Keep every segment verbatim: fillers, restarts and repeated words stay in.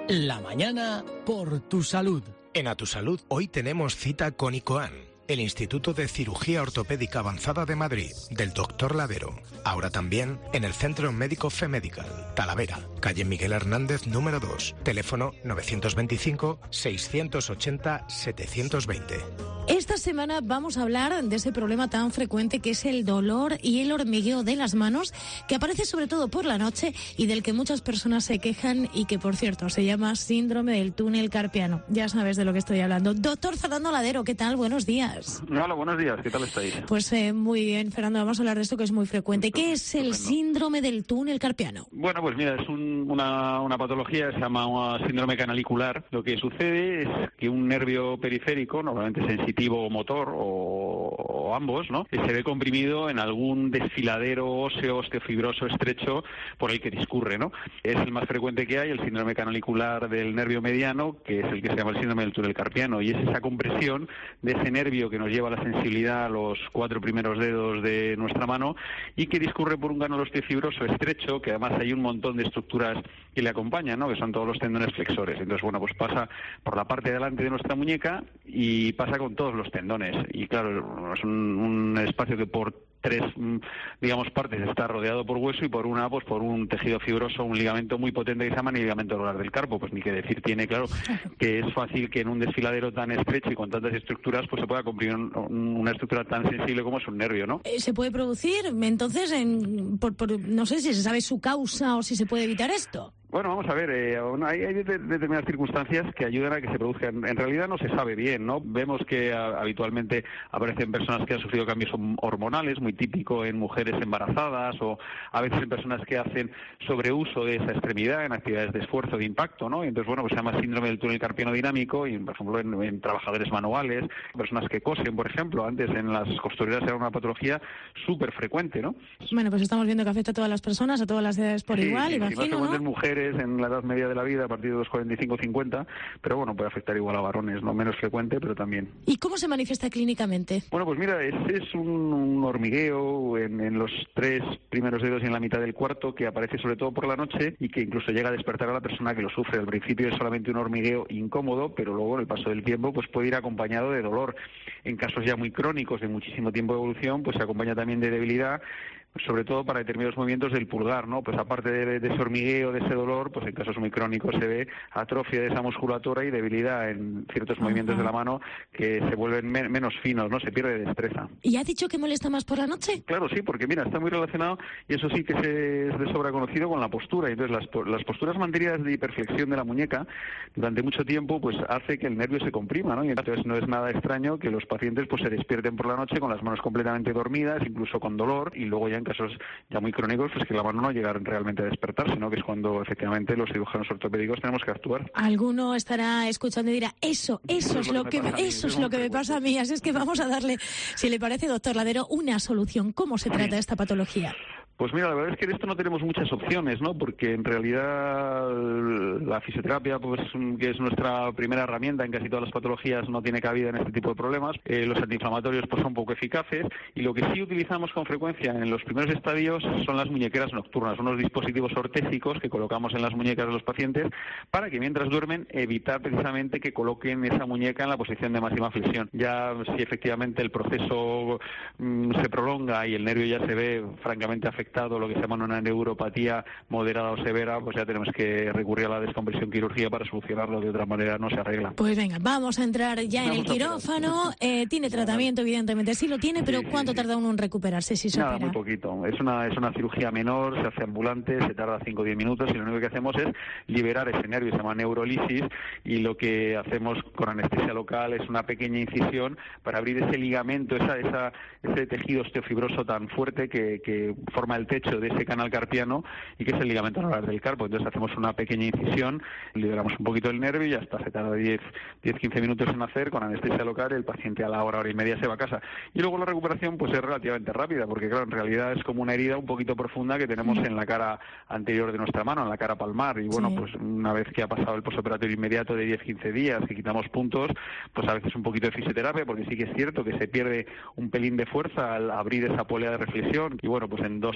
La mañana por tu salud. En A Tu Salud hoy tenemos cita con ICOAN, el Instituto de Cirugía Ortopédica Avanzada de Madrid, del doctor Ladero. Ahora también en el Centro Médico FEMedical, Talavera, calle Miguel Hernández número dos, teléfono nueve dos cinco, seis ocho cero, siete dos cero. Esta semana vamos a hablar de ese problema tan frecuente que es el dolor y el hormigueo de las manos, que aparece sobre todo por la noche y del que muchas personas se quejan y que, por cierto, se llama síndrome del túnel carpiano. Ya sabes de lo que estoy hablando. Doctor Fernando Ladero, ¿qué tal? Buenos días. Hola, buenos días. ¿Qué tal estáis? Pues eh, muy bien, Fernando. Vamos a hablar de esto que es muy frecuente. ¿Qué es el síndrome del túnel carpiano? Bueno, pues mira, es un, una, una patología que se llama síndrome canalicular. Lo que sucede es que un nervio periférico, normalmente sensitivo o motor, o, o ambos, ¿no?, se ve comprimido en algún desfiladero óseo, osteofibroso estrecho por el que discurre, ¿no? Es el más frecuente que hay, el síndrome canalicular del nervio mediano, que es el que se llama el síndrome del túnel carpiano, y es esa compresión de ese nervio que nos lleva la sensibilidad a los cuatro primeros dedos de nuestra mano y que discurre por un canal osteofibroso estrecho, que además hay un montón de estructuras que le acompañan, ¿no?, que son todos los tendones flexores. Entonces, bueno, pues pasa por la parte de delante de nuestra muñeca y pasa con todos los tendones. Y claro, es un, un espacio que por tres, digamos, partes está rodeado por hueso y por una, pues por un tejido fibroso, un ligamento muy potente que se llama ligamento anular del carpo. Pues ni que decir tiene, claro, que es fácil que en un desfiladero tan estrecho y con tantas estructuras pues se pueda comprimir un, una estructura tan sensible como es un nervio, ¿no? ¿Se puede producir, entonces, en, por, por, no sé si se sabe su causa o si se puede evitar esto? Bueno, vamos a ver, eh, hay, hay determinadas circunstancias que ayudan a que se produzcan. En realidad no se sabe bien, ¿no? Vemos que a, habitualmente aparecen personas que han sufrido cambios hormonales, muy típico en mujeres embarazadas, o a veces en personas que hacen sobreuso de esa extremidad en actividades de esfuerzo, de impacto, ¿no? Y entonces, bueno, pues se llama síndrome del túnel carpiano dinámico, y por ejemplo en, en trabajadores manuales, personas que cosen, por ejemplo, antes en las costureras era una patología súper frecuente, ¿no? Bueno, pues estamos viendo que afecta a todas las personas, a todas las edades por sí, igual, sí, imagino, ¿no? ¿no? Mujeres en la edad media de la vida, a partir de los cuarenta y cinco cincuenta, pero bueno, puede afectar igual a varones, no menos frecuente, pero también. ¿Y cómo se manifiesta clínicamente? Bueno, pues mira, es, es un, un hormigueo en, en los tres primeros dedos y en la mitad del cuarto, que aparece sobre todo por la noche y que incluso llega a despertar a la persona que lo sufre. Al principio es solamente un hormigueo incómodo, pero luego en el paso del tiempo pues puede ir acompañado de dolor. En casos ya muy crónicos, de muchísimo tiempo de evolución, pues se acompaña también de debilidad, sobre todo para determinados movimientos del pulgar, ¿no? Pues aparte de, de ese hormigueo, de ese dolor, pues en casos muy crónicos se ve atrofia de esa musculatura y debilidad en ciertos Ajá. movimientos de la mano que se vuelven me menos finos, ¿no? Se pierde destreza. ¿Y ha dicho que molesta más por la noche? Claro, sí, porque mira, está muy relacionado, y eso sí que se, es de sobra conocido, con la postura. Entonces las, las posturas mantenidas de hiperflexión de la muñeca durante mucho tiempo pues hace que el nervio se comprima, ¿no? Y entonces no es nada extraño que los pacientes pues se despierten por la noche con las manos completamente dormidas, incluso con dolor, y luego ya en casos ya muy crónicos, pues que la mano no llega realmente a despertar, sino que es cuando efectivamente los cirujanos ortopédicos tenemos que actuar. Alguno estará escuchando y dirá, eso, eso, eso es lo que, me, que eso es lo que me pasa a mí, así es que vamos a darle, si le parece, doctor Ladero, una solución. ¿Cómo se trata esta patología? Pues mira, la verdad es que de esto no tenemos muchas opciones, ¿no? Porque en realidad la fisioterapia, pues que es nuestra primera herramienta en casi todas las patologías, no tiene cabida en este tipo de problemas. Eh, los antiinflamatorios pues son poco eficaces, y lo que sí utilizamos con frecuencia en los primeros estadios son las muñequeras nocturnas, unos dispositivos ortésicos que colocamos en las muñecas de los pacientes para que mientras duermen evitar precisamente que coloquen esa muñeca en la posición de máxima flexión. Ya si efectivamente el proceso mmm, se prolonga y el nervio ya se ve francamente afectado, lo que se llama una neuropatía moderada o severa, pues ya tenemos que recurrir a la descompresión quirúrgica para solucionarlo, de otra manera no se arregla. Pues venga, vamos a entrar ya vamos en el quirófano. Eh, tiene tratamiento, evidentemente, sí lo tiene, pero sí, ¿cuánto sí, tarda sí. uno en recuperarse si se Nada, opera? Muy poquito. Es una, es una cirugía menor, se hace ambulante, se tarda cinco o diez minutos, y lo único que hacemos es liberar ese nervio, se llama neurolisis, y lo que hacemos con anestesia local es una pequeña incisión para abrir ese ligamento, esa, esa, ese tejido osteofibroso tan fuerte que, que forma el techo de ese canal carpiano y que es el ligamento anular del carpo. Entonces hacemos una pequeña incisión, liberamos un poquito el nervio y ya está, se tarda diez a quince minutos en hacer con anestesia local, y el paciente a la hora, hora y media se va a casa. Y luego la recuperación pues es relativamente rápida, porque claro, en realidad es como una herida un poquito profunda que tenemos en la cara anterior de nuestra mano, en la cara palmar, y bueno, sí. pues una vez que ha pasado el posoperatorio inmediato de diez a quince días, que quitamos puntos, pues a veces un poquito de fisioterapia, porque sí que es cierto que se pierde un pelín de fuerza al abrir esa polea de reflexión, y bueno, pues en dos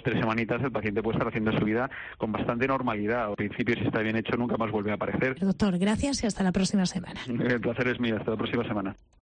tres semanitas el paciente puede estar haciendo su vida con bastante normalidad. Al principio, si está bien hecho, nunca más vuelve a aparecer. Doctor, gracias y hasta la próxima semana. El placer es mío. Hasta la próxima semana.